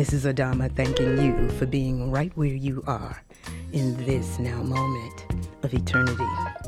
This is Adama thanking you for being right where you are in this now moment of eternity.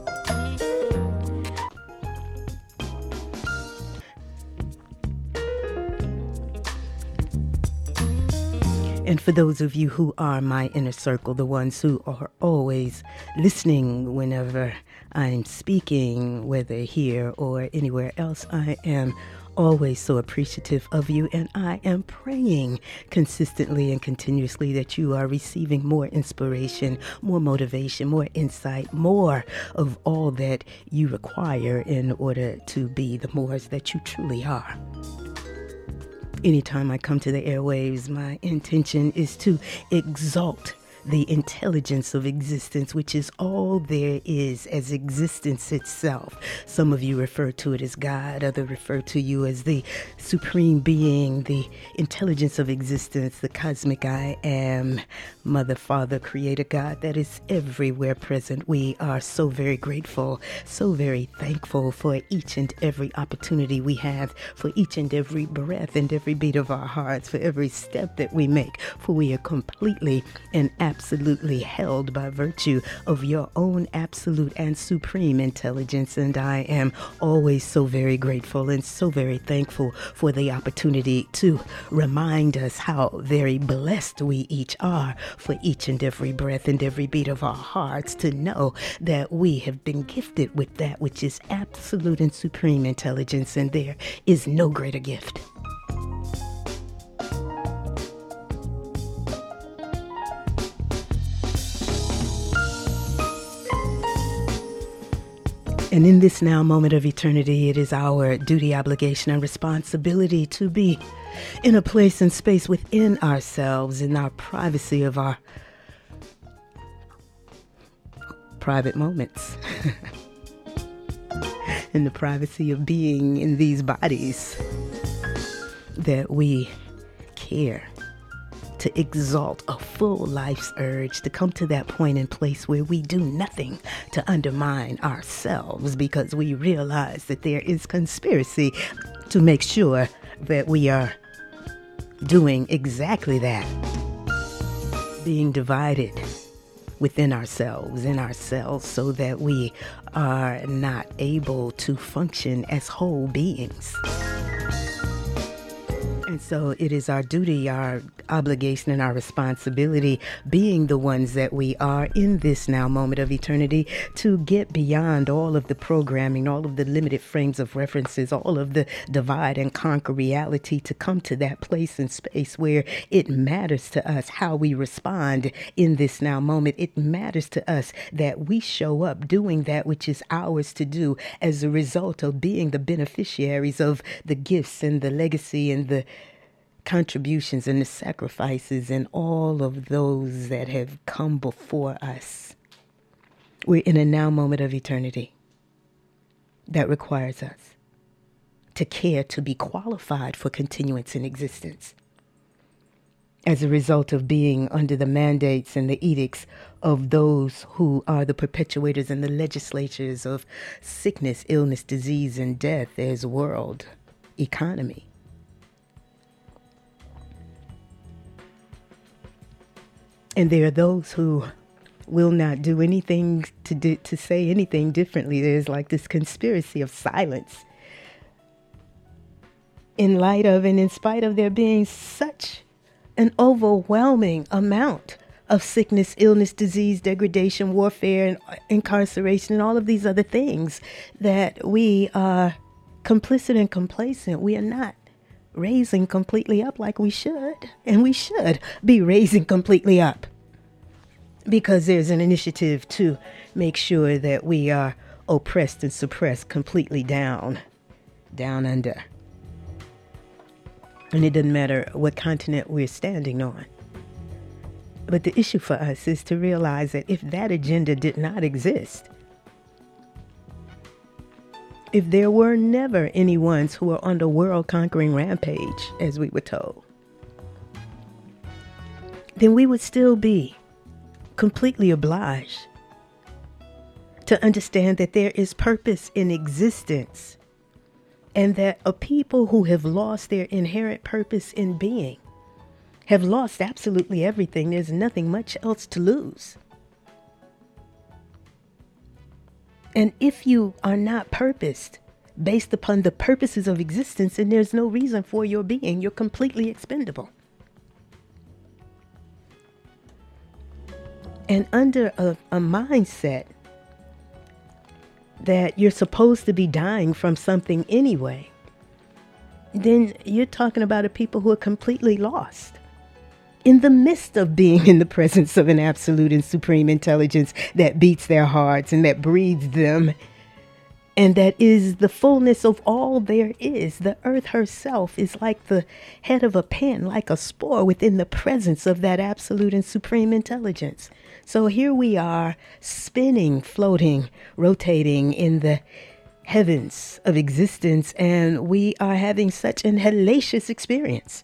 And for those of you who are my inner circle, the ones who are always listening whenever I'm speaking, whether here or anywhere else, I am always so appreciative of you, and I am praying consistently and continuously that you are receiving more inspiration, more motivation, more insight, more of all that you require in order to be the Moors that you truly are. Anytime I come to the airwaves, my intention is to exalt the intelligence of existence, which is all there is as existence itself. Some of you refer to it as God, others refer to you as the supreme being, the intelligence of existence, the cosmic I am, Mother, Father, Creator God that is everywhere present. We are so very grateful, so very thankful for each and every opportunity we have, for each and every breath and every beat of our hearts, for every step that we make, for we are completely and absolutely held by virtue of your own absolute and supreme intelligence. And I am always so very grateful and so very thankful for the opportunity to remind us how very blessed we each are, for each and every breath and every beat of our hearts, to know that we have been gifted with that which is absolute and supreme intelligence, and there is no greater gift. And in this now moment of eternity, it is our duty, obligation, and responsibility to be in a place and space within ourselves, in our privacy of our private moments, in the privacy of being in these bodies, that we care to exalt a full life's urge, to come to that point and place where we do nothing to undermine ourselves, because we realize that there is conspiracy to make sure that we are doing exactly that, being divided within ourselves, in ourselves, so that we are not able to function as whole beings. And so it is our duty, our obligation, and our responsibility, being the ones that we are in this now moment of eternity, to get beyond all of the programming, all of the limited frames of references, all of the divide and conquer reality, to come to that place and space where it matters to us how we respond in this now moment. It matters to us that we show up doing that which is ours to do as a result of being the beneficiaries of the gifts and the legacy and the contributions and the sacrifices and all of those that have come before us. We're in a now moment of eternity that requires us to care to be qualified for continuance in existence as a result of being under the mandates and the edicts of those who are the perpetuators and the legislatures of sickness, illness, disease, and death as world economy. And there are those who will not do anything to say anything differently. There's like this conspiracy of silence in light of and in spite of there being such an overwhelming amount of sickness, illness, disease, degradation, warfare, and incarceration, and all of these other things, that we are complicit and complacent. We are not raising completely up like we should, and we should be raising completely up, because there's an initiative to make sure that we are oppressed and suppressed completely down under. And it doesn't matter what continent we're standing on. But the issue for us is to realize that if that agenda did not exist, if there were never any ones who were on the world conquering rampage, as we were told, then we would still be completely obliged to understand that there is purpose in existence, and that a people who have lost their inherent purpose in being have lost absolutely everything. There's nothing much else to lose. And if you are not purposed based upon the purposes of existence, and there's no reason for your being, you're completely expendable. And under a mindset that you're supposed to be dying from something anyway, then you're talking about a people who are completely lost in the midst of being in the presence of an absolute and supreme intelligence that beats their hearts and that breathes them, and that is the fullness of all there is. The earth herself is like the head of a pin, like a spore within the presence of that absolute and supreme intelligence. So here we are, spinning, floating, rotating in the heavens of existence, and we are having such an hellacious experience.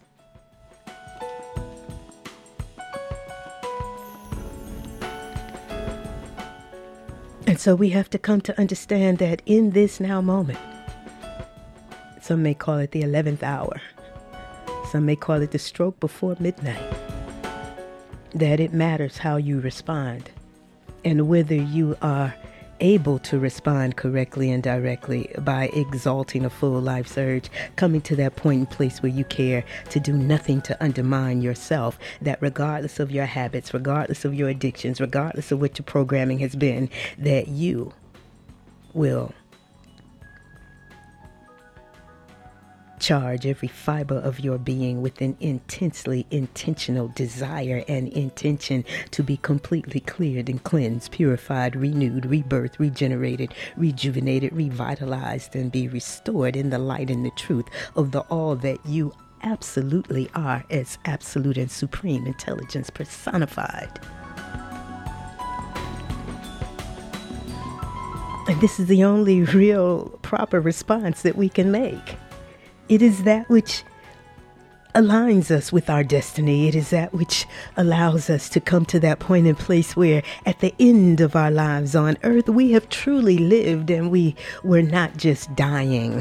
And so we have to come to understand that in this now moment, some may call it the 11th hour, some may call it the stroke before midnight, that it matters how you respond and whether you are able to respond correctly and directly by exalting a full life surge, coming to that point and place where you care to do nothing to undermine yourself, that regardless of your habits, regardless of your addictions, regardless of what your programming has been, that you will charge every fiber of your being with an intensely intentional desire and intention to be completely cleared and cleansed, purified, renewed, rebirthed, regenerated, rejuvenated, revitalized, and be restored in the light and the truth of the all that you absolutely are as absolute and supreme intelligence personified. And this is the only real proper response that we can make. It is that which aligns us with our destiny. It is that which allows us to come to that point and place where at the end of our lives on earth, we have truly lived and we were not just dying.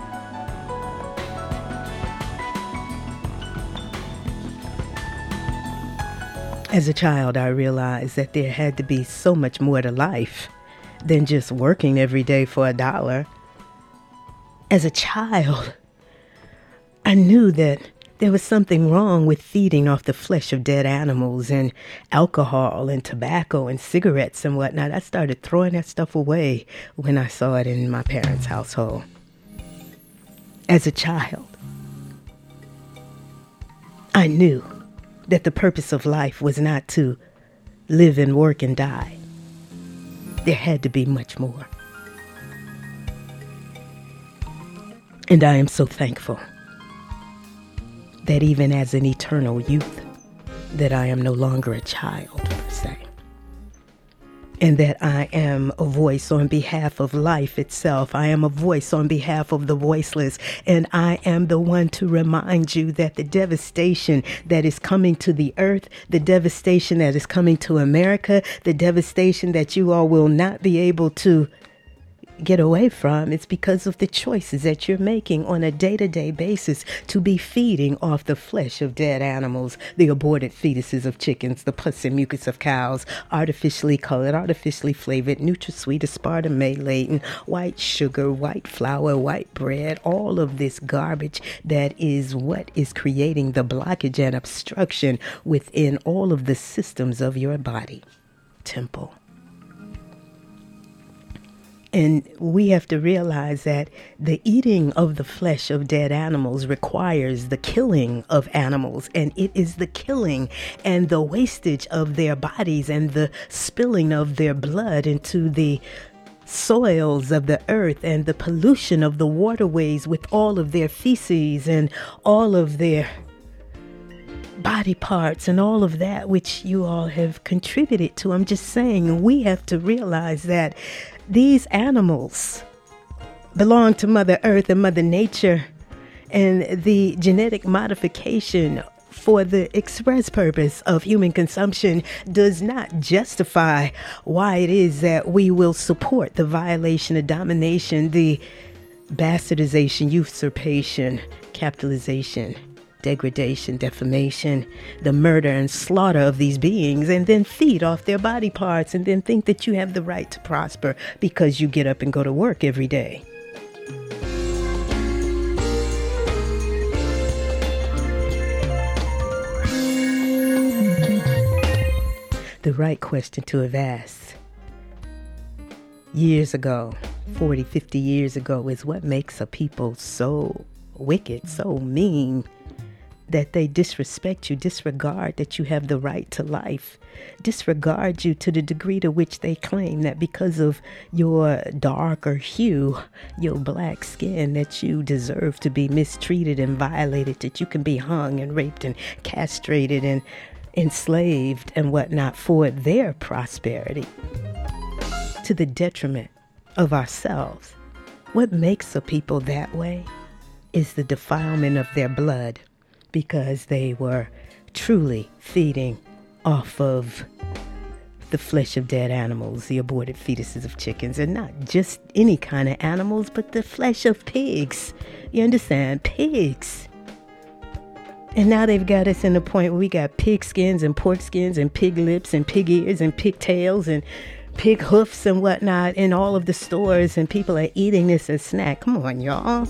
As a child, I realized that there had to be so much more to life than just working every day for $1. As a child, I knew that there was something wrong with feeding off the flesh of dead animals and alcohol and tobacco and cigarettes and whatnot. I started throwing that stuff away when I saw it in my parents' household. As a child, I knew that the purpose of life was not to live and work and die. There had to be much more. And I am so thankful that even as an eternal youth, that I am no longer a child, per se. And that I am a voice on behalf of life itself. I am a voice on behalf of the voiceless. And I am the one to remind you that the devastation that is coming to the earth, the devastation that is coming to America, the devastation that you all will not be able to get away from, it's because of the choices that you're making on a day-to-day basis to be feeding off the flesh of dead animals, the aborted fetuses of chickens, the pus and mucus of cows, artificially colored, artificially flavored, NutraSweet, aspartame laden, white sugar, white flour, white bread, all of this garbage that is what is creating the blockage and obstruction within all of the systems of your body, temple. And we have to realize that the eating of the flesh of dead animals requires the killing of animals. And it is the killing and the wastage of their bodies and the spilling of their blood into the soils of the earth and the pollution of the waterways with all of their feces and all of their body parts and all of that which you all have contributed to. I'm just saying, we have to realize that these animals belong to Mother Earth and Mother Nature, and the genetic modification for the express purpose of human consumption does not justify why it is that we will support the violation of domination, the bastardization, usurpation, capitalization, degradation, defamation, the murder and slaughter of these beings, and then feed off their body parts and then think that you have the right to prosper because you get up and go to work every day. The right question to have asked years ago, 40, 50 years ago, is what makes a people so wicked, so mean, that they disrespect you, disregard that you have the right to life, disregard you to the degree to which they claim that because of your darker hue, your black skin, that you deserve to be mistreated and violated, that you can be hung and raped and castrated and enslaved and whatnot for their prosperity, to the detriment of ourselves. What makes a people that way is the defilement of their blood, because they were truly feeding off of the flesh of dead animals, the aborted fetuses of chickens, and not just any kind of animals, but the flesh of pigs. You understand? Pigs. And now they've got us in the point where we got pig skins and pork skins and pig lips and pig ears and pig tails and pig hoofs and whatnot in all of the stores, and people are eating this as a snack. Come on, y'all.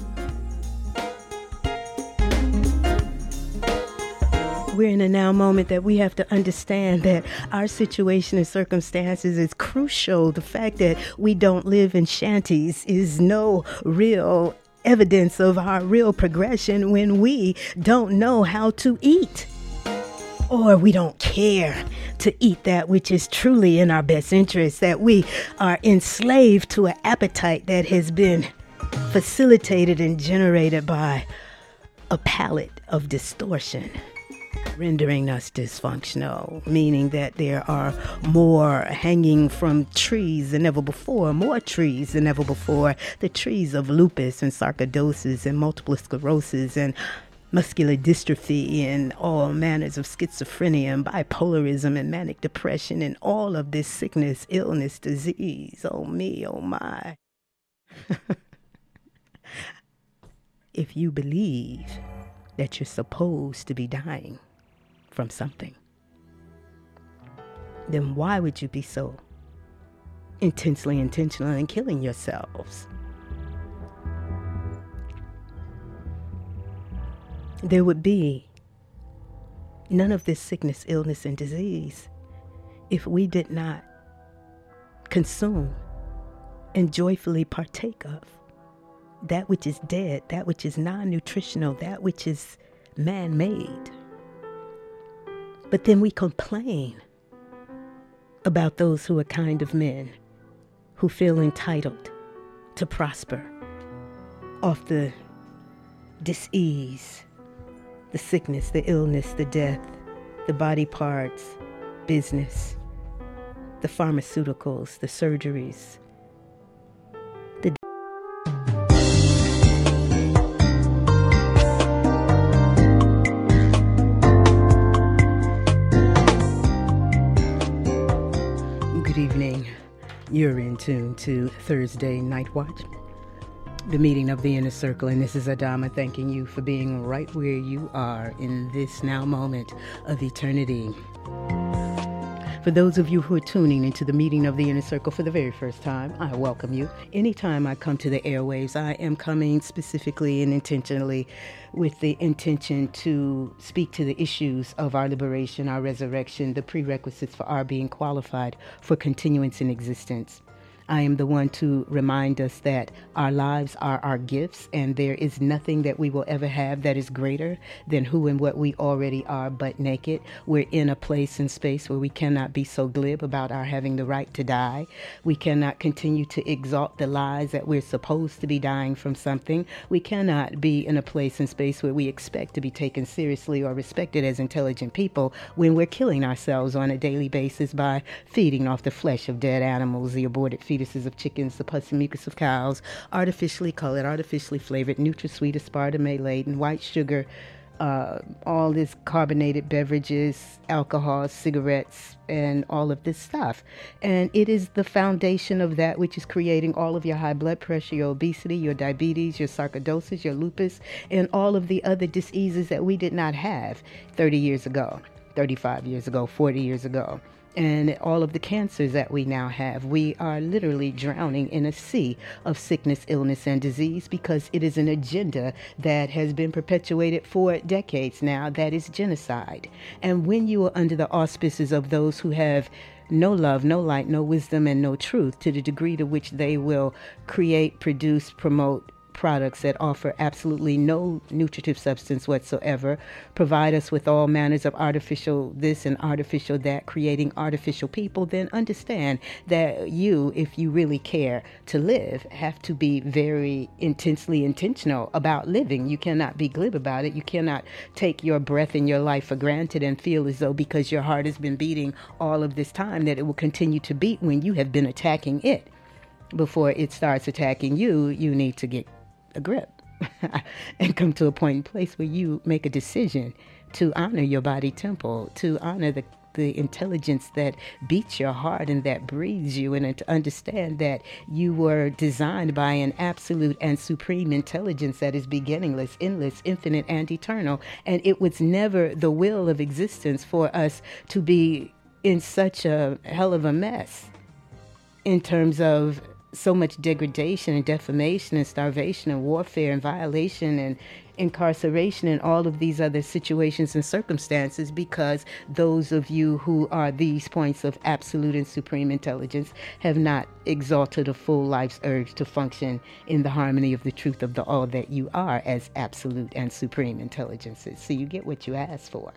We're in a now moment that we have to understand that our situation and circumstances is crucial. The fact that we don't live in shanties is no real evidence of our real progression when we don't know how to eat, or we don't care to eat that which is truly in our best interest, that we are enslaved to an appetite that has been facilitated and generated by a palette of distortion, rendering us dysfunctional, meaning that there are more hanging from trees than ever before, more trees than ever before, the trees of lupus and sarcoidosis and multiple sclerosis and muscular dystrophy and all manners of schizophrenia and bipolarism and manic depression and all of this sickness, illness, disease. Oh me, oh my. If you believe that you're supposed to be dying from something, then why would you be so intensely intentional in killing yourselves? There would be none of this sickness, illness, and disease if we did not consume and joyfully partake of that which is dead, that which is non-nutritional, that which is man-made. But then we complain about those who are kind of men, who feel entitled to prosper off the dis-ease, the sickness, the illness, the death, the body parts, business, the pharmaceuticals, the surgeries, the Good evening. You're in tune to Thursday Night Watch, the meeting of the Inner Circle, and this is Adama thanking you for being right where you are in this now moment of eternity. For those of you who are tuning into the meeting of the Inner Circle for the very first time, I welcome you. Anytime I come to the airwaves, I am coming specifically and intentionally with the intention to speak to the issues of our liberation, our resurrection, the prerequisites for our being qualified for continuance in existence. I am the one to remind us that our lives are our gifts, and there is nothing that we will ever have that is greater than who and what we already are but naked. We're in a place and space where we cannot be so glib about our having the right to die. We cannot continue to exalt the lies that we're supposed to be dying from something. We cannot be in a place and space where we expect to be taken seriously or respected as intelligent people when we're killing ourselves on a daily basis by feeding off the flesh of dead animals, the aborted fetuses of chickens, the pus and mucus of cows, artificially colored, artificially flavored, NutraSweet, aspartame laden, white sugar, all this carbonated beverages, alcohol, cigarettes, and all of this stuff. And it is the foundation of that which is creating all of your high blood pressure, your obesity, your diabetes, your sarcoidosis, your lupus, and all of the other diseases that we did not have 30 years ago, 35 years ago, 40 years ago. And all of the cancers that we now have. We are literally drowning in a sea of sickness, illness, and disease because it is an agenda that has been perpetuated for decades now. That is genocide. And when you are under the auspices of those who have no love, no light, no wisdom, and no truth, to the degree to which they will create, produce, promote products that offer absolutely no nutritive substance whatsoever, provide us with all manners of artificial this and artificial that, creating artificial people, then understand that you, if you really care to live, have to be very intensely intentional about living. You cannot be glib about it. You cannot take your breath in your life for granted and feel as though because your heart has been beating all of this time that it will continue to beat when you have been attacking it. Before it starts attacking you, you need to get a grip and come to a point and place where you make a decision to honor your body temple, to honor the intelligence that beats your heart and that breathes you, and to understand that you were designed by an absolute and supreme intelligence that is beginningless, endless, infinite, and eternal. And it was never the will of existence for us to be in such a hell of a mess in terms of so much degradation and defamation and starvation and warfare and violation and incarceration and all of these other situations and circumstances, because those of you who are these points of absolute and supreme intelligence have not exalted a full life's urge to function in the harmony of the truth of the all that you are as absolute and supreme intelligences. So you get what you ask for.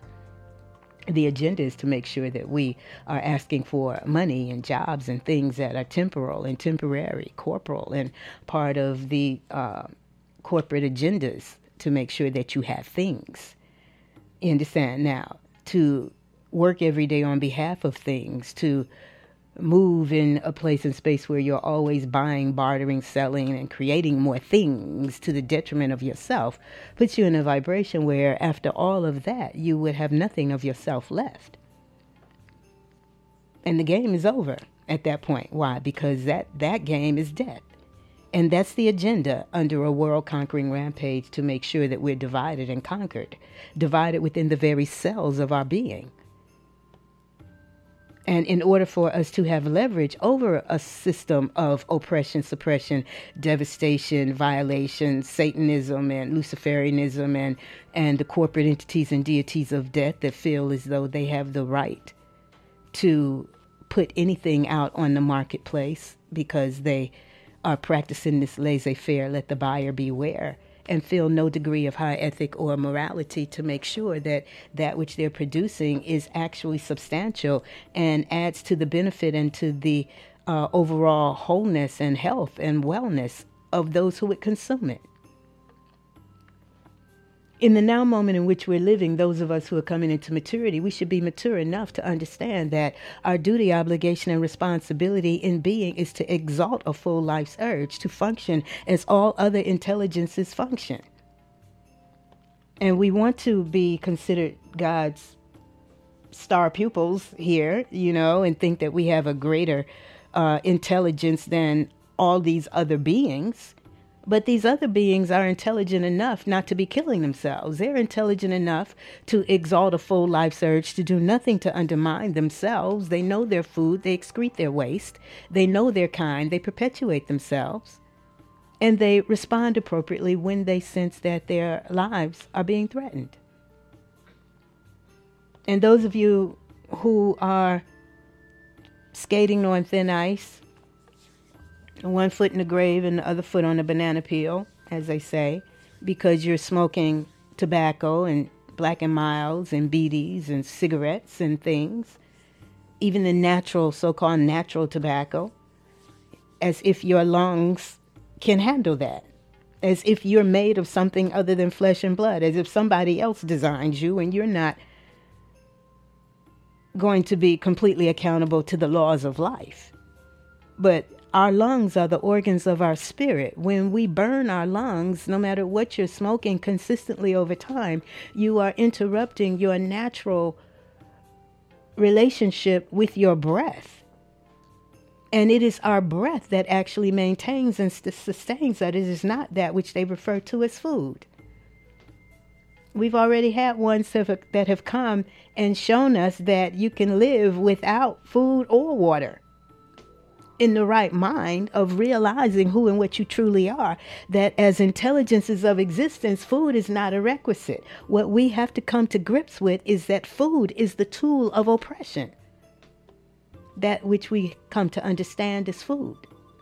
The agenda is to make sure that we are asking for money and jobs and things that are temporal and temporary, corporal, and part of the corporate agendas to make sure that you have things. You understand? Now, to work every day on behalf of things, to move in a place and space where you're always buying, bartering, selling, and creating more things to the detriment of yourself, puts you in a vibration where after all of that, you would have nothing of yourself left. And the game is over at that point. Why? Because that game is death. And that's the agenda under a world-conquering rampage, to make sure that we're divided and conquered, divided within the very cells of our being. And in order for us to have leverage over a system of oppression, suppression, devastation, violation, Satanism and Luciferianism and the corporate entities and deities of death that feel as though they have the right to put anything out on the marketplace because they are practicing this laissez-faire, let the buyer beware, and feel no degree of high ethic or morality to make sure that that which they're producing is actually substantial and adds to the benefit and to the overall wholeness and health and wellness of those who would consume it. In the now moment in which we're living, those of us who are coming into maturity, we should be mature enough to understand that our duty, obligation, and responsibility in being is to exalt a full life's urge to function as all other intelligences function. And we want to be considered God's star pupils here, and think that we have a greater intelligence than all these other beings. But these other beings are intelligent enough not to be killing themselves. They're intelligent enough to exalt a full life's urge, to do nothing to undermine themselves. They know their food. They excrete their waste. They know their kind. They perpetuate themselves. And they respond appropriately when they sense that their lives are being threatened. And those of you who are skating on thin ice, one foot in the grave and the other foot on the banana peel, as they say, because you're smoking tobacco and Black and Milds and BDs and cigarettes and things, even the natural, so-called natural tobacco, as if your lungs can handle that, as if you're made of something other than flesh and blood, as if somebody else designed you and you're not going to be completely accountable to the laws of life. But Our lungs are the organs of our spirit. When we burn our lungs, no matter what you're smoking consistently over time, you are interrupting your natural relationship with your breath. And it is our breath that actually maintains and sustains that. It is not that which they refer to as food. We've already had ones that have come and shown us that you can live without food or water, in the right mind of realizing who and what you truly are, that as intelligences of existence, food is not a requisite. What we have to come to grips with is that food is the tool of oppression. That which we come to understand is food.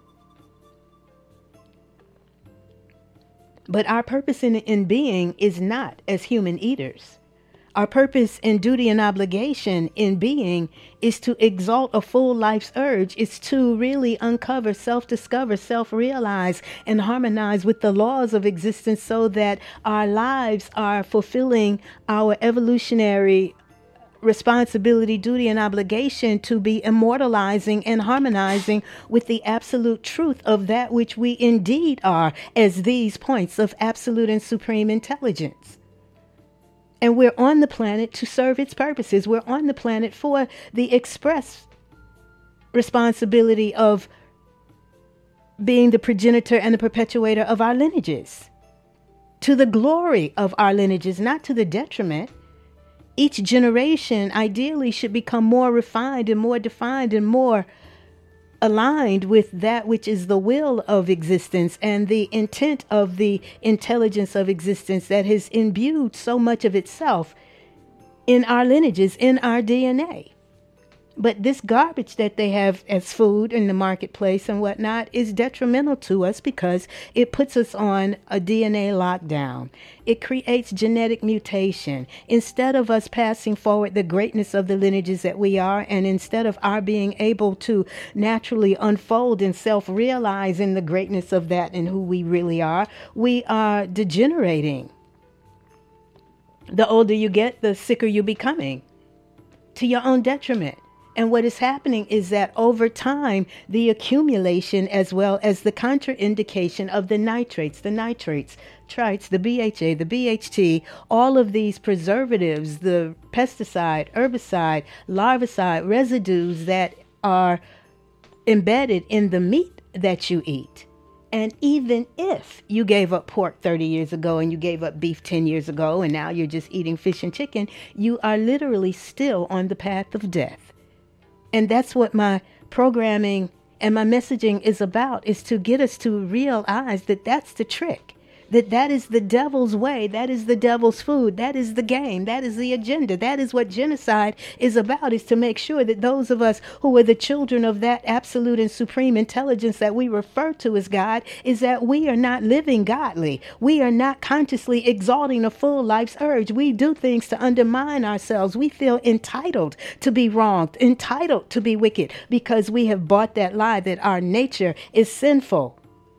But our purpose in being is not as human eaters. Our purpose in duty and obligation in being is to exalt a full life's urge, is to really uncover, self-discover, self-realize, and harmonize with the laws of existence so that our lives are fulfilling our evolutionary responsibility, duty, and obligation to be immortalizing and harmonizing with the absolute truth of that which we indeed are as these points of absolute and supreme intelligence. And we're on the planet to serve its purposes. We're on the planet for the express responsibility of being the progenitor and the perpetuator of our lineages, to the glory of our lineages, not to the detriment. Each generation ideally should become more refined and more defined and more aligned with that which is the will of existence and the intent of the intelligence of existence that has imbued so much of itself in our lineages, in our DNA. But this garbage that they have as food in the marketplace and whatnot is detrimental to us because it puts us on a DNA lockdown. It creates genetic mutation. Instead of us passing forward the greatness of the lineages that we are, and instead of our being able to naturally unfold and self-realize in the greatness of that and who we really are, we are degenerating. The older you get, the sicker you're becoming, to your own detriment. And what is happening is that over time, the accumulation as well as the contraindication of the nitrates, trites, the BHA, the BHT, all of these preservatives, the pesticide, herbicide, larvicide residues that are embedded in the meat that you eat. And even if you gave up pork 30 years ago and you gave up beef 10 years ago and now you're just eating fish and chicken, you are literally still on the path of death. And that's what my programming and my messaging is about, is to get us to realize that that's the trick, that is the devil's way, that is the devil's food, that is the game, that is the agenda, that is what genocide is about, is to make sure that those of us who are the children of that absolute and supreme intelligence that we refer to as God, is that we are not living godly. We are not consciously exalting a full life's urge. We do things to undermine ourselves. We feel entitled to be wronged, entitled to be wicked, because we have bought that lie that our nature is sinful.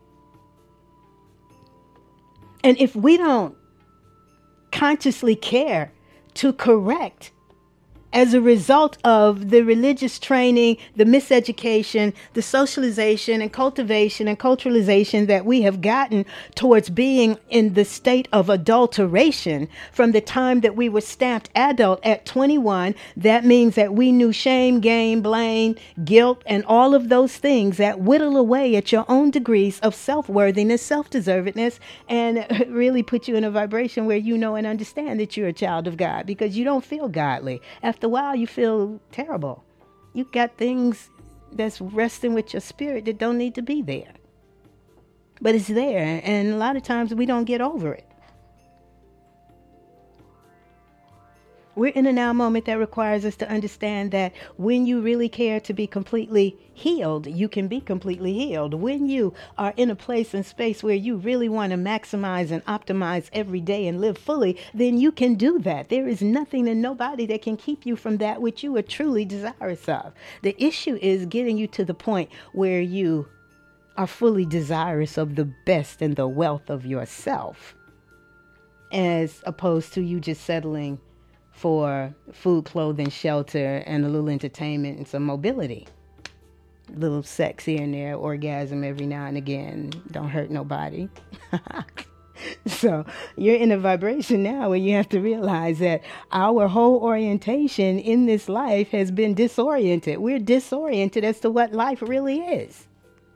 And if we don't consciously care to correct as a result of the religious training, the miseducation, the socialization and cultivation and culturalization that we have gotten towards being in the state of adulteration from the time that we were stamped adult at 21, that means that we knew shame, game, blame, guilt, and all of those things that whittle away at your own degrees of self-worthiness, self-deservedness, and really put you in a vibration where you know and understand that you're a child of God, because you don't feel godly. After a while, you feel terrible. You got things that's resting with your spirit that don't need to be there. But it's there, and a lot of times we don't get over it. We're in a now moment that requires us to understand that when you really care to be completely healed, you can be completely healed. When you are in a place and space where you really want to maximize and optimize every day and live fully, then you can do that. There is nothing and nobody that can keep you from that which you are truly desirous of. The issue is getting you to the point where you are fully desirous of the best and the wealth of yourself, as opposed to you just settling for food, clothing, shelter, and a little entertainment and some mobility. Little sex here and there, orgasm every now and again. Don't hurt nobody. So you're in a vibration now where you have to realize that our whole orientation in this life has been disoriented. We're disoriented as to what life really is.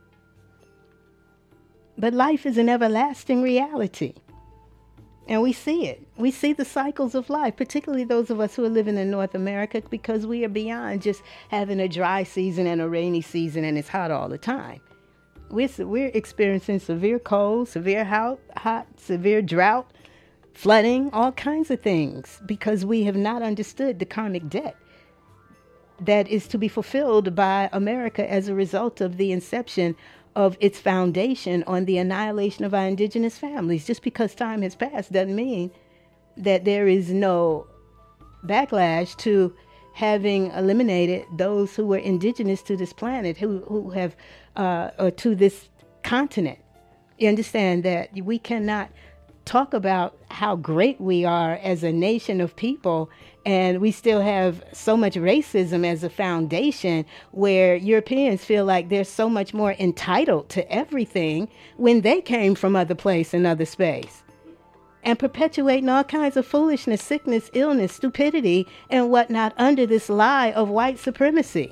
But life is an everlasting reality. And we see it. We see the cycles of life, particularly those of us who are living in North America, because we are beyond just having a dry season and a rainy season and it's hot all the time. We're experiencing severe cold, severe hot, severe drought, flooding, all kinds of things, because we have not understood the karmic debt that is to be fulfilled by America as a result of the inception of its foundation on the annihilation of our indigenous families. Just because time has passed doesn't mean that there is no backlash to having eliminated those who were indigenous to this planet, who have, or to this continent. You understand that we cannot talk about how great we are as a nation of people, and we still have so much racism as a foundation, where Europeans feel like they're so much more entitled to everything when they came from other place and other space, and perpetuating all kinds of foolishness, sickness, illness, stupidity, and whatnot under this lie of white supremacy.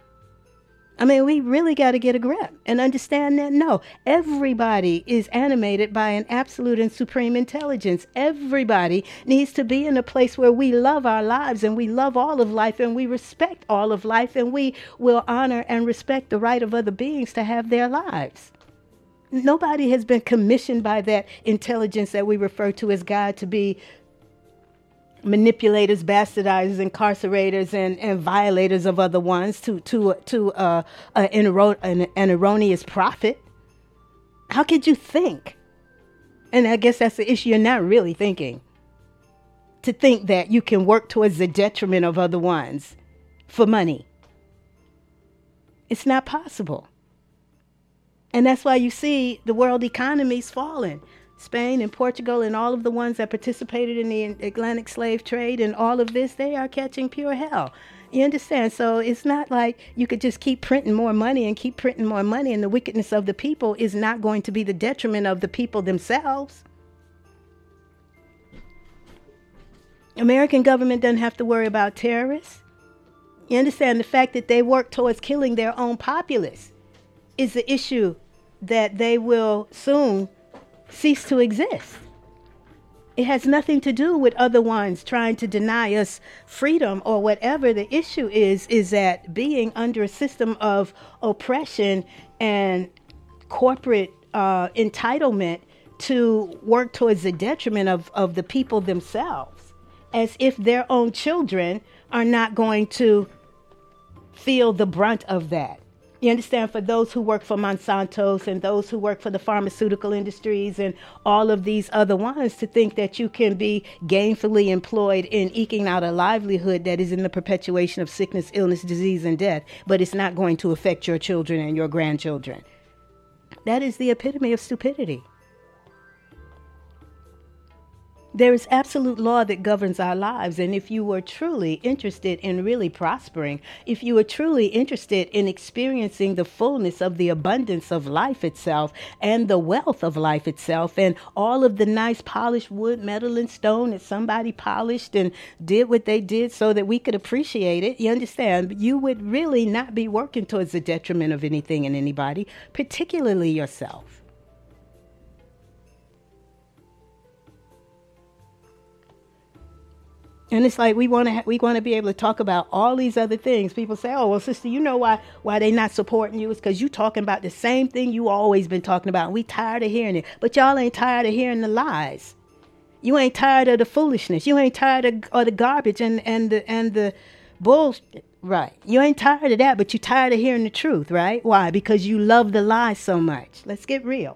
I mean, we really got to get a grip and understand that, no, everybody is animated by an absolute and supreme intelligence. Everybody needs to be in a place where we love our lives and we love all of life and we respect all of life, and we will honor and respect the right of other beings to have their lives. Nobody has been commissioned by that intelligence that we refer to as God to be manipulators, bastardizers, incarcerators, and violators of other ones to an erroneous prophet. How could you think? And I guess that's the issue. You're not really thinking. To think that you can work towards the detriment of other ones for money. It's not possible. And that's why you see the world economies falling. Spain and Portugal and all of the ones that participated in the Atlantic slave trade and all of this, they are catching pure hell. You understand? So it's not like you could just keep printing more money and keep printing more money, and the wickedness of the people is not going to be the detriment of the people themselves. American government doesn't have to worry about terrorists. You understand? The fact that they work towards killing their own populace is the issue that they will soon cease to exist. It has nothing to do with other ones trying to deny us freedom or whatever. The issue is that being under a system of oppression and corporate entitlement to work towards the detriment of the people themselves, as if their own children are not going to feel the brunt of that. You understand? For those who work for Monsanto's and those who work for the pharmaceutical industries and all of these other ones, to think that you can be gainfully employed in eking out a livelihood that is in the perpetuation of sickness, illness, disease, and death, but it's not going to affect your children and your grandchildren. That is the epitome of stupidity. There is absolute law that governs our lives. And if you were truly interested in really prospering, if you were truly interested in experiencing the fullness of the abundance of life itself and the wealth of life itself and all of the nice polished wood, metal, and stone that somebody polished and did what they did so that we could appreciate it, you understand, you would really not be working towards the detriment of anything and anybody, particularly yourself. And it's like we want to be able to talk about all these other things. People say, "Oh, well, sister, you know why they not supporting you? It's because you talking about the same thing you always been talking about. And we tired of hearing it, but y'all ain't tired of hearing the lies. You ain't tired of the foolishness. You ain't tired of the garbage and the bullshit, right? You ain't tired of that, but you tired of hearing the truth, right? Why? Because you love the lies so much. Let's get real."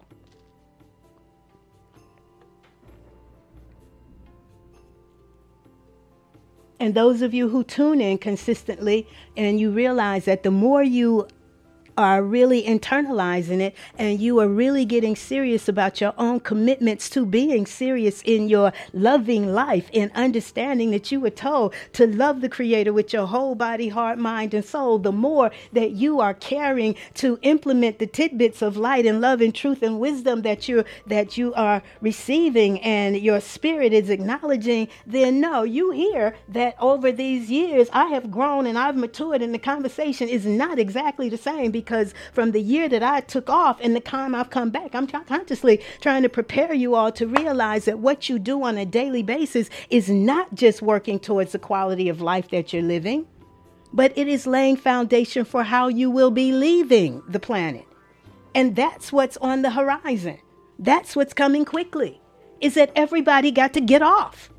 And those of you who tune in consistently and you realize that the more you are really internalizing it, and you are really getting serious about your own commitments to being serious in your loving life, in understanding that you were told to love the Creator with your whole body, heart, mind, and soul, the more that you are caring to implement the tidbits of light and love and truth and wisdom that you are receiving, and your spirit is acknowledging, then no, you hear that over these years I have grown and I've matured, and the conversation is not exactly the same, because from the year that I took off and the time I've come back, I'm consciously trying to prepare you all to realize that what you do on a daily basis is not just working towards the quality of life that you're living, but it is laying foundation for how you will be leaving the planet. And that's what's on the horizon. That's what's coming quickly, is that everybody got to get off.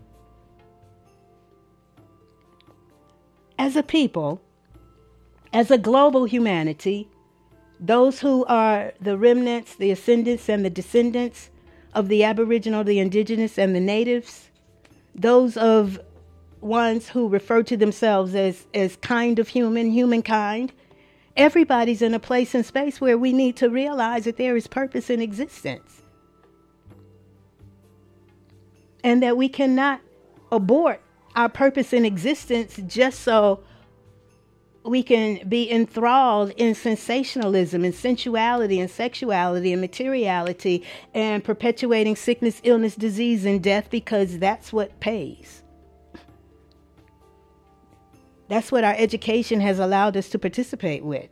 As a people, as a global humanity, those who are the remnants, the ascendants, and the descendants of the Aboriginal, the Indigenous, and the Natives, those of ones who refer to themselves as kind of humankind, everybody's in a place and space where we need to realize that there is purpose in existence. And that we cannot abort our purpose in existence just so we can be enthralled in sensationalism and sensuality and sexuality and materiality and perpetuating sickness, illness, disease, and death, because that's what pays. That's what our education has allowed us to participate with.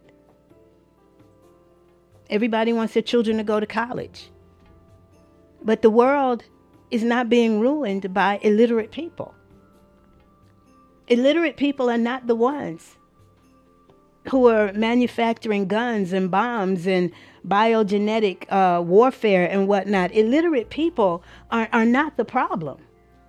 Everybody wants their children to go to college. But the world is not being ruined by illiterate people. Illiterate people are not the ones who are manufacturing guns and bombs and biogenetic warfare and whatnot. Illiterate people are not the problem.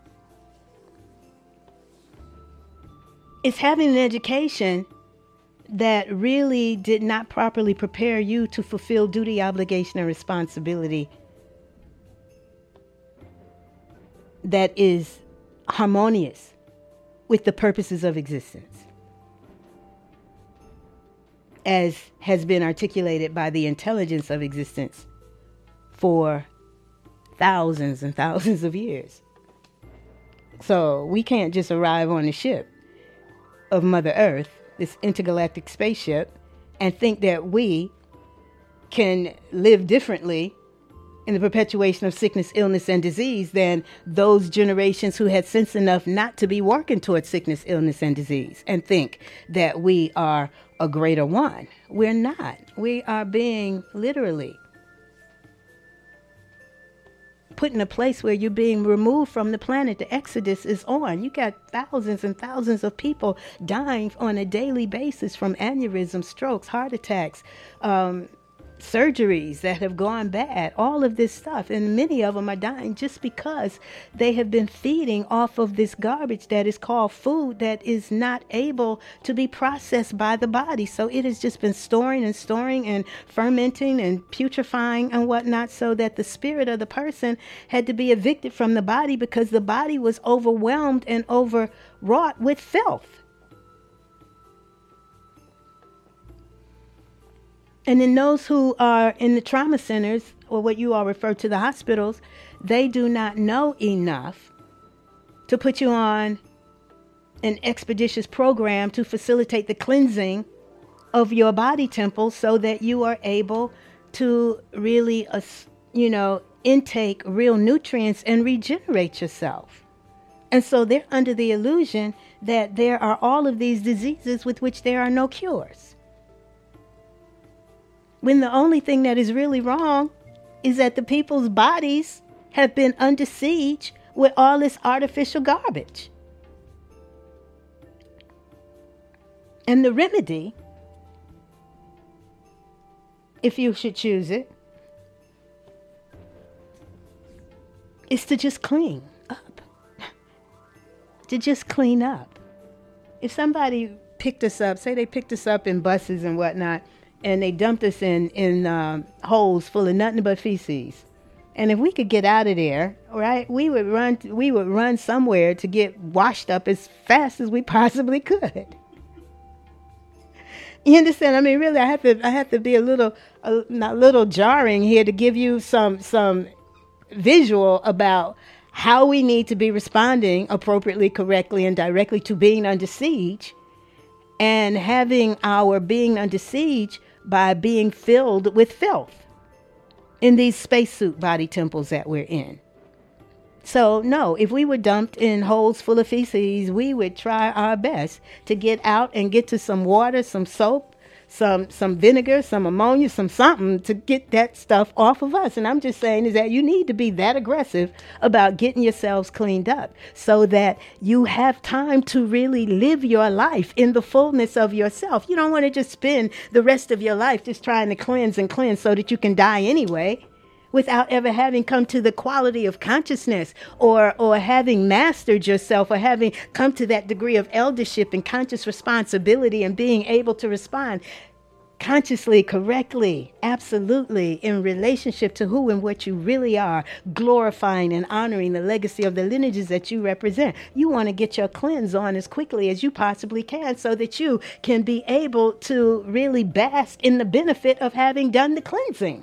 It's having an education that really did not properly prepare you to fulfill duty, obligation, and responsibility that is harmonious with the purposes of existence, as has been articulated by the intelligence of existence for thousands and thousands of years. So we can't just arrive on the ship of Mother Earth, this intergalactic spaceship, and think that we can live differently in the perpetuation of sickness, illness, and disease than those generations who had sense enough not to be working towards sickness, illness, and disease, and think that we are a greater one. We're not. We are being literally put in a place where you're being removed from the planet. The exodus is on. You got thousands and thousands of people dying on a daily basis from aneurysms, strokes, heart attacks, surgeries that have gone bad, all of this stuff. And many of them are dying just because they have been feeding off of this garbage that is called food that is not able to be processed by the body. So it has just been storing and fermenting and putrefying and whatnot, so that the spirit of the person had to be evicted from the body because the body was overwhelmed and overwrought with filth. And then those who are in the trauma centers, or what you all refer to the hospitals, they do not know enough to put you on an expeditious program to facilitate the cleansing of your body temple so that you are able to really, intake real nutrients and regenerate yourself. And so they're under the illusion that there are all of these diseases with which there are no cures, when the only thing that is really wrong is that the people's bodies have been under siege with all this artificial garbage. And the remedy, if you should choose it, is to just clean up. To just clean up. If somebody picked us up, say they picked us up in buses and whatnot, and they dumped us in holes full of nothing but feces. And if we could get out of there, right, we would run somewhere to get washed up as fast as we possibly could. You understand? I mean, really, I have to be a little, not little jarring here to give you some visual about how we need to be responding appropriately, correctly, and directly to being under siege, and having our being under siege by being filled with filth in these spacesuit body temples that we're in. So, no, if we were dumped in holes full of feces, we would try our best to get out and get to some water, some soap, some vinegar, some ammonia, some something to get that stuff off of us. And I'm just saying is that you need to be that aggressive about getting yourselves cleaned up so that you have time to really live your life in the fullness of yourself. You don't want to just spend the rest of your life just trying to cleanse and cleanse so that you can die anyway, without ever having come to the quality of consciousness or having mastered yourself or having come to that degree of eldership and conscious responsibility and being able to respond consciously, correctly, absolutely, in relationship to who and what you really are, glorifying and honoring the legacy of the lineages that you represent. You want to get your cleanse on as quickly as you possibly can so that you can be able to really bask in the benefit of having done the cleansing.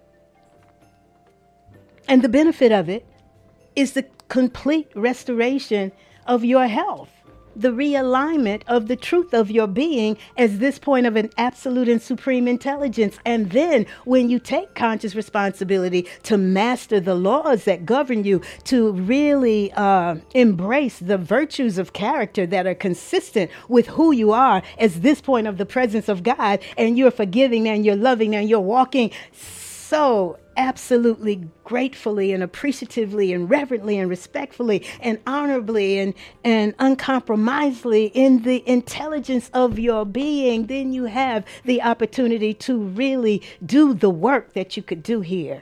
And the benefit of it is the complete restoration of your health, the realignment of the truth of your being as this point of an absolute and supreme intelligence. And then when you take conscious responsibility to master the laws that govern you, to really embrace the virtues of character that are consistent with who you are as this point of the presence of God, and you're forgiving and you're loving and you're walking so absolutely gratefully and appreciatively and reverently and respectfully and honorably and uncompromisingly in the intelligence of your being, then you have the opportunity to really do the work that you could do here.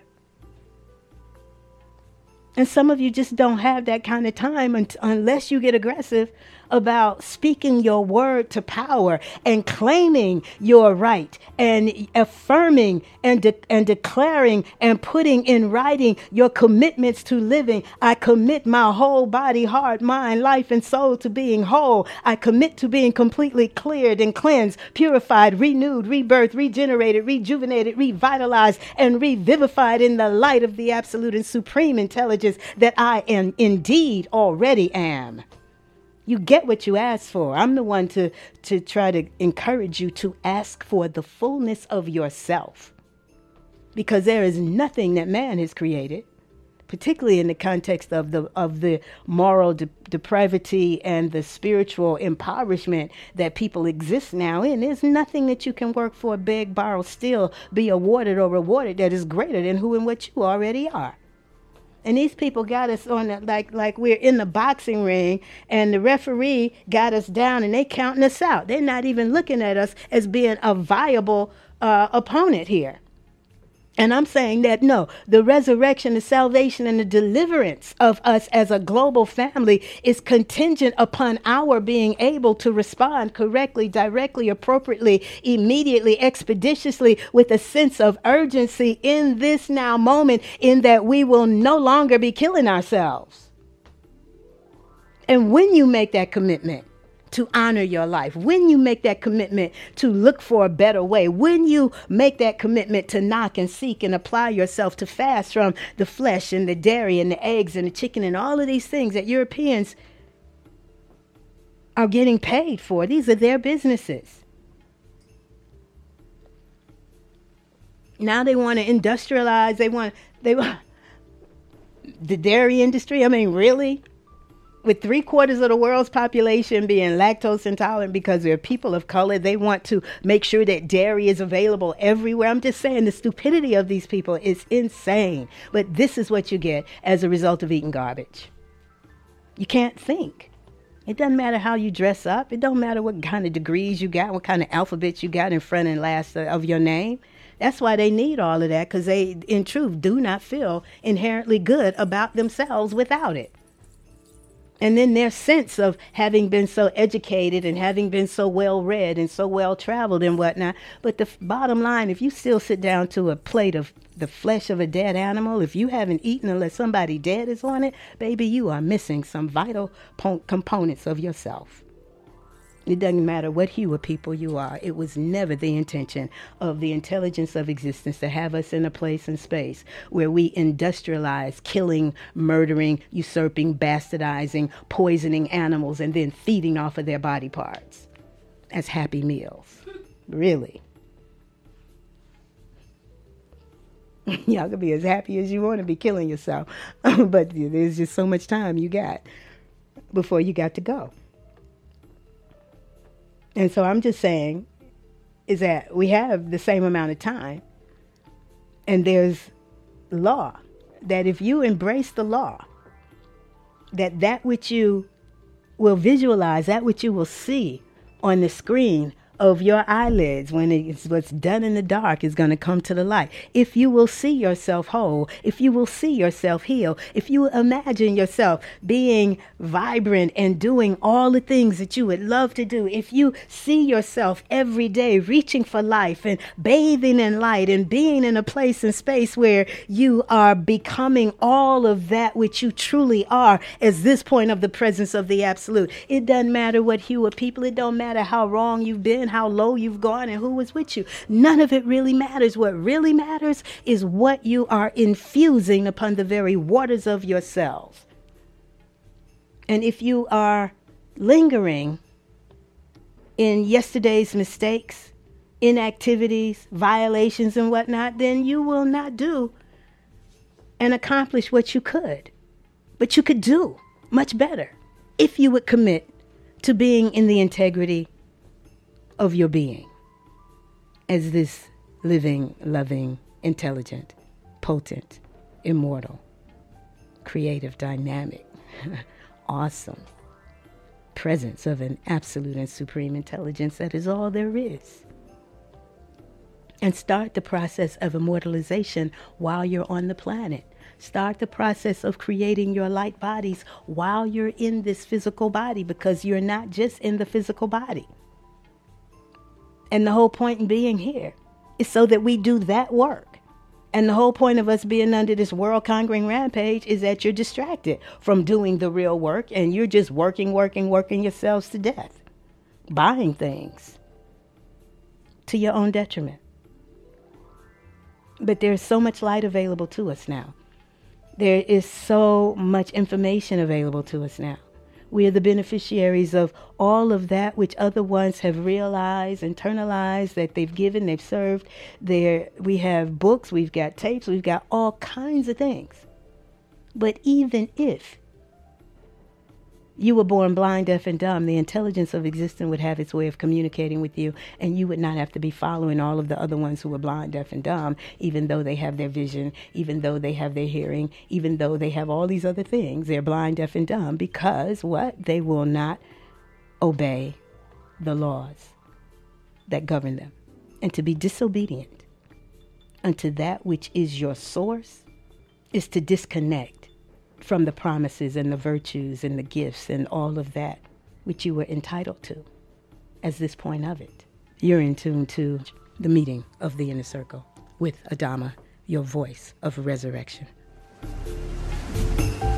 And some of you just don't have that kind of time unless you get aggressive about speaking your word to power and claiming your right and affirming and declaring and putting in writing your commitments to living. I commit my whole body, heart, mind, life, and soul to being whole. I commit to being completely cleared and cleansed, purified, renewed, rebirthed, regenerated, rejuvenated, revitalized, and revivified in the light of the absolute and supreme intelligence that I am indeed already am. You get what you ask for. I'm the one to try to encourage you to ask for the fullness of yourself, because there is nothing that man has created, particularly in the context of the moral depravity and the spiritual impoverishment that people exist now in. There's nothing that you can work for, beg, borrow, steal, be awarded or rewarded that is greater than who and what you already are. And these people got us on like we're in the boxing ring, and the referee got us down, and they counting us out. They're not even looking at us as being a viable opponent here. And I'm saying that, no, the resurrection, the salvation, and the deliverance of us as a global family is contingent upon our being able to respond correctly, directly, appropriately, immediately, expeditiously, with a sense of urgency in this now moment, in that we will no longer be killing ourselves. And when you make that commitment to honor your life, when you make that commitment to look for a better way, when you make that commitment to knock and seek and apply yourself to fast from the flesh and the dairy and the eggs and the chicken and all of these things that Europeans are getting paid for, these are their businesses. Now they want to industrialize, they want the dairy industry. I mean, really? With 3/4 of the world's population being lactose intolerant because they're people of color, they want to make sure that dairy is available everywhere. I'm just saying the stupidity of these people is insane. But this is what you get as a result of eating garbage. You can't think. It doesn't matter how you dress up. It don't matter what kind of degrees you got, what kind of alphabets you got in front and last of your name. That's why they need all of that, because they, in truth, do not feel inherently good about themselves without it. And then their sense of having been so educated and having been so well read and so well traveled and whatnot. But the bottom line, if you still sit down to a plate of the flesh of a dead animal, if you haven't eaten unless somebody dead is on it, baby, you are missing some vital components of yourself. It doesn't matter what hue of people you are. It was never the intention of the intelligence of existence to have us in a place and space where we industrialize killing, murdering, usurping, bastardizing, poisoning animals, and then feeding off of their body parts as happy meals. Really. Y'all can be as happy as you want to be killing yourself. But there's just so much time you got before you got to go. And so I'm just saying is that we have the same amount of time. And there's law. That if you embrace the law, that which you will visualize, that which you will see on the screen of your eyelids when it's what's done in the dark is going to come to the light. If you will see yourself whole, if you will see yourself heal, if you imagine yourself being vibrant and doing all the things that you would love to do, if you see yourself every day reaching for life and bathing in light and being in a place and space where you are becoming all of that which you truly are as this point of the presence of the absolute. It doesn't matter what hue of people, it don't matter how wrong you've been, how low you've gone, and who was with you. None of it really matters. What really matters is what you are infusing upon the very waters of yourselves. And if you are lingering in yesterday's mistakes, inactivities, violations, and whatnot, then you will not do and accomplish what you could. But you could do much better if you would commit to being in the integrity of your being as this living, loving, intelligent, potent, immortal, creative, dynamic, awesome presence of an absolute and supreme intelligence that is all there is. And start the process of immortalization while you're on the planet. Start the process of creating your light bodies while you're in this physical body, because you're not just in the physical body. And the whole point in being here is so that we do that work. And the whole point of us being under this world conquering rampage is that you're distracted from doing the real work, and you're just working yourselves to death, buying things to your own detriment. But there's so much light available to us now. There is so much information available to us now. We are the beneficiaries of all of that which other ones have realized, internalized, that they've given, they've served. We have books, we've got tapes, we've got all kinds of things. But even if you were born blind, deaf, and dumb, the intelligence of existence would have its way of communicating with you, and you would not have to be following all of the other ones who are blind, deaf, and dumb, even though they have their vision, even though they have their hearing, even though they have all these other things. They're blind, deaf, and dumb because what? They will not obey the laws that govern them. And to be disobedient unto that which is your source is to disconnect from the promises and the virtues and the gifts and all of that which you were entitled to as this point of it. You're in tune to the meeting of the inner circle with Adama, your voice of resurrection.